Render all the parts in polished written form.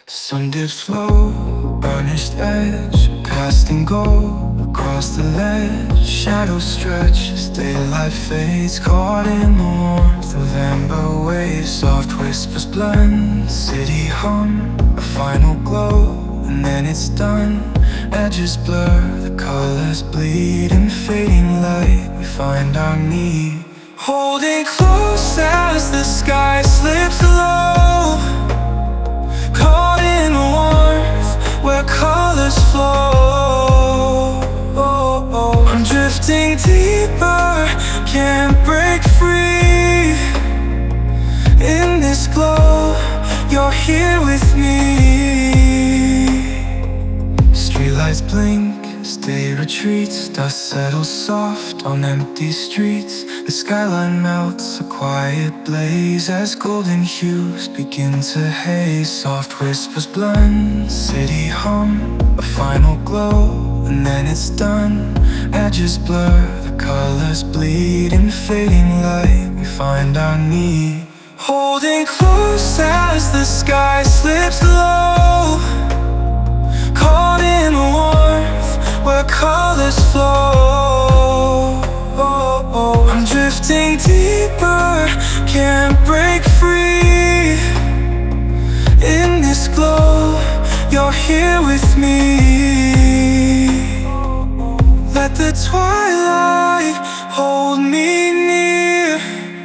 Sun dips low, burnished edge, casting gold across the ledge. Shadows stretch as daylight fades, caught in the warmth of amber waves. Soft whispers blend, city hum, a final glow, and then it's done. Edges blur, the colors bleed in fading light. We find our need, holding close as the sky slips low, caught in warmth where colors flow. I'm drifting deeper, can't break free. In this glow, you're here with me. Streetlights blink as day retreats, dust settles soft on empty streets. The skyline melts, a quiet blaze as golden hues begin to haze. Soft whispers blend, city hum, a final glow, and then it's done. Edges blur, the colors bleed in fading light. We find our need, holding close as the sky slips low, caught in warmth where colors flow. I'm drifting deeper, can't break free. In this glow, you're here with me. Let the twilight hold me near.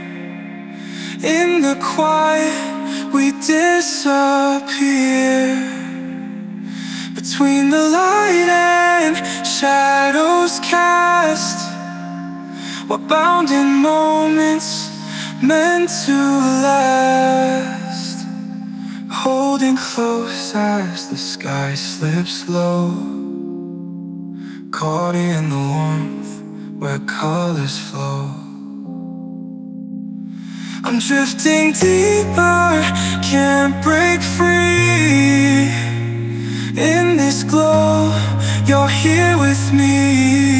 In the quiet, we disappear. Between the light and shadows cast, we're bound in moments meant to last. Holding close as the sky slips low, caught in the warmth where colors flow. I'm drifting deeper, can't break free. In this glow, you're here with me.